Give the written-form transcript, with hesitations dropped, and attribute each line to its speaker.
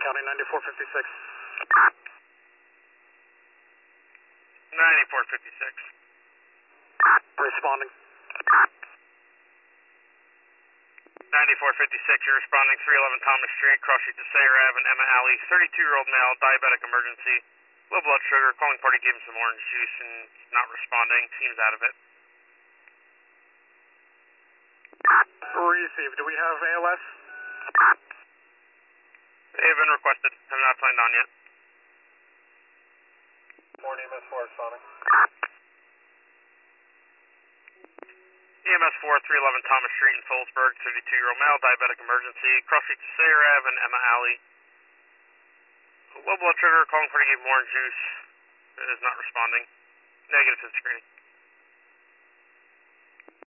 Speaker 1: County 9456.
Speaker 2: 9456.
Speaker 1: Responding.
Speaker 2: 9456, you're responding 311 Thomas Street, cross street to Sayer Ave and Emma Alley. 32-year-old male, diabetic emergency, low blood sugar, calling party gave him some orange juice and not responding, seems out of it.
Speaker 1: Received. Do we have ALS?
Speaker 2: They have been requested, have not signed on yet.
Speaker 1: Morning, EMS 4 responding.
Speaker 2: EMS 4, 311 Thomas Street in Phillipsburg, 32-year-old male, diabetic emergency, cross street to Sayer Ave and Emma Alley. Low blood sugar, calling party gave him orange juice, is not responding. Negative 5th screening.